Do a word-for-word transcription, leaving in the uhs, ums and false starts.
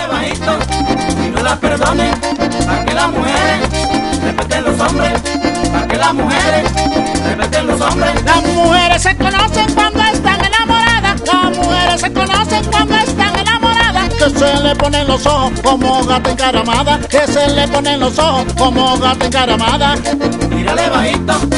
Mírale bajito y no la perdonen, para que las mujeres respeten los hombres, para que las mujeres respeten los hombres. Las mujeres se conocen cuando están enamoradas, las mujeres se conocen cuando están enamoradas. Que se le ponen los ojos como gata encaramada, que se le ponen los ojos como gata encaramada. Mírale bajito